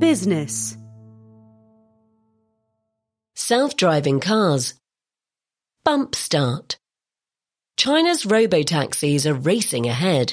business. Self-driving cars. Bump start. China's robotaxis are racing ahead.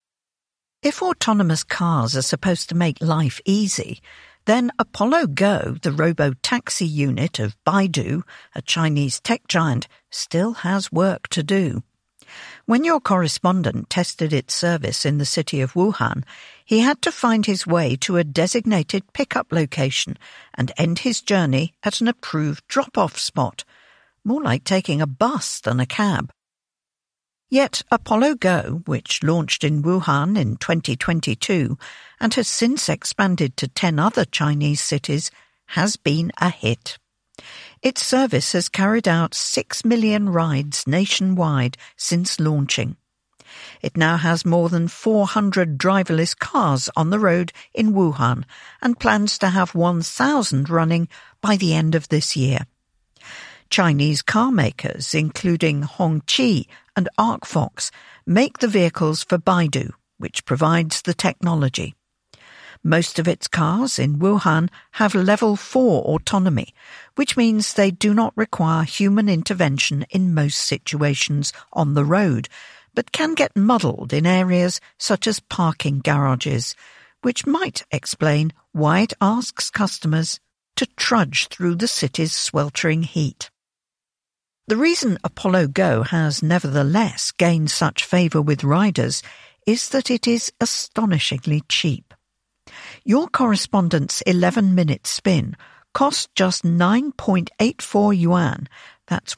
If autonomous cars are supposed to make life easy, then Apollo Go, the robo-taxi unit of Baidu, a Chinese tech giant, still has work to do. When your correspondent tested its service in the city of Wuhan, he had to find his way to a designated pickup location and end his journey at an approved drop-off spot, more like taking a bus than a cab. Yet Apollo Go, which launched in Wuhan in 2022 and has since expanded to 10 other Chinese cities, has been a hit. Its service has carried out 6 million rides nationwide since launching. It now has more than 400 driverless cars on the road in Wuhan and plans to have 1,000 running by the end of this year. Chinese car makers, including Hongqi and Arcfox, make the vehicles for Baidu, which provides the technology. Most of its cars in Wuhan have level 4 autonomy, which means they do not require human intervention in most situations on the road, but can get muddled in areas such as parking garages, which might explain why it asks customers to trudge through the city's sweltering heat. The reason Apollo Go has nevertheless gained such favour with riders is that it is astonishingly cheap. Your correspondent's 11-minute spin cost just 9.84 yuan, that's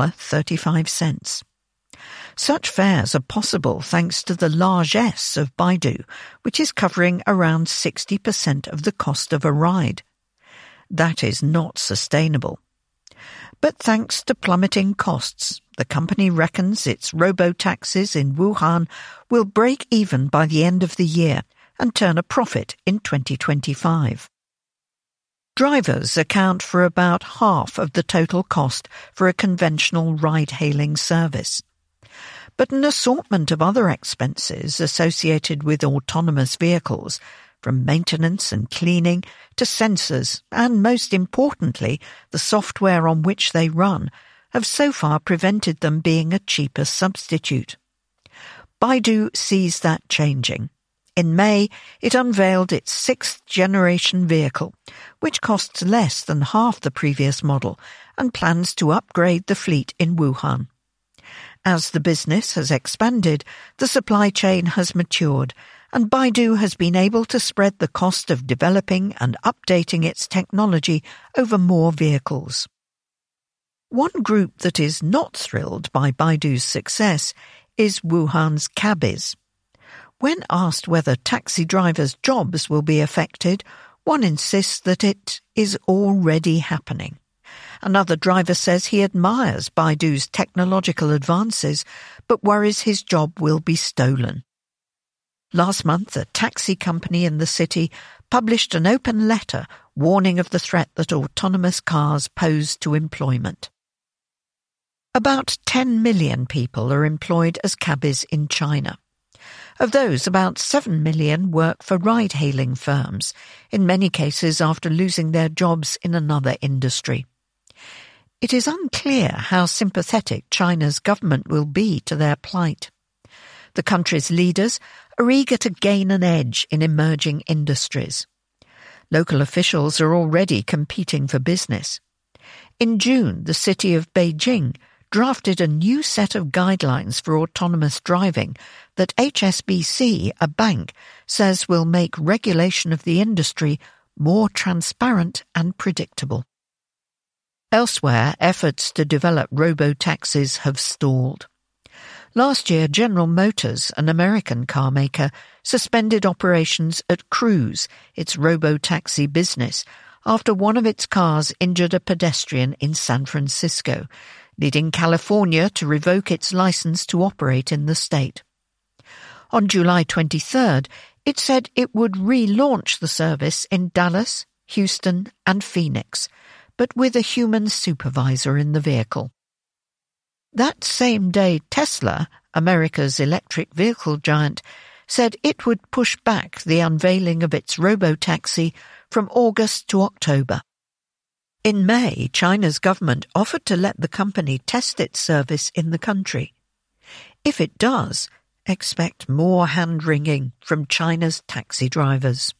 $1.35. Such fares are possible thanks to the largesse of Baidu, which is covering around 60% of the cost of a ride. That is not sustainable. But thanks to plummeting costs, the company reckons its robo-taxis in Wuhan will break even by the end of the year and turn a profit in 2025. Drivers account for about half of the total cost for a conventional ride-hailing service. But an assortment of other expenses associated with autonomous vehicles, from maintenance and cleaning to sensors and, most importantly, the software on which they run, have so far prevented them being a cheaper substitute. Baidu sees that changing. In May, it unveiled its 6th-generation vehicle, which costs less than half the previous model and plans to upgrade the fleet in Wuhan. As the business has expanded, the supply chain has matured, and Baidu has been able to spread the cost of developing and updating its technology over more vehicles. One group that is not thrilled by Baidu's success is Wuhan's cabbies. When asked whether taxi drivers' jobs will be affected, one insists that it is already happening. Another driver says he admires Baidu's technological advances, but worries his job will be stolen. Last month, a taxi company in the city published an open letter warning of the threat that autonomous cars pose to employment. About 10 million people are employed as cabbies in China. Of those, about 7 million work for ride-hailing firms, in many cases after losing their jobs in another industry. It is unclear how sympathetic China's government will be to their plight. The country's leaders are eager to gain an edge in emerging industries. Local officials are already competing for business. In June, the city of Beijing drafted a new set of guidelines for autonomous driving that HSBC, a bank, says will make regulation of the industry more transparent and predictable. Elsewhere, efforts to develop robo-taxis have stalled. Last year, General Motors, an American car maker, suspended operations at Cruise, its robo-taxi business, after one of its cars injured a pedestrian in San Francisco, leading California to revoke its license to operate in the state. On July 23rd, it said it would relaunch the service in Dallas, Houston and Phoenix, but with a human supervisor in the vehicle. That same day, Tesla, America's electric vehicle giant, said it would push back the unveiling of its robotaxi from August to October. In May, China's government offered to let the company test its service in the country. If it does, expect more hand-wringing from China's taxi drivers.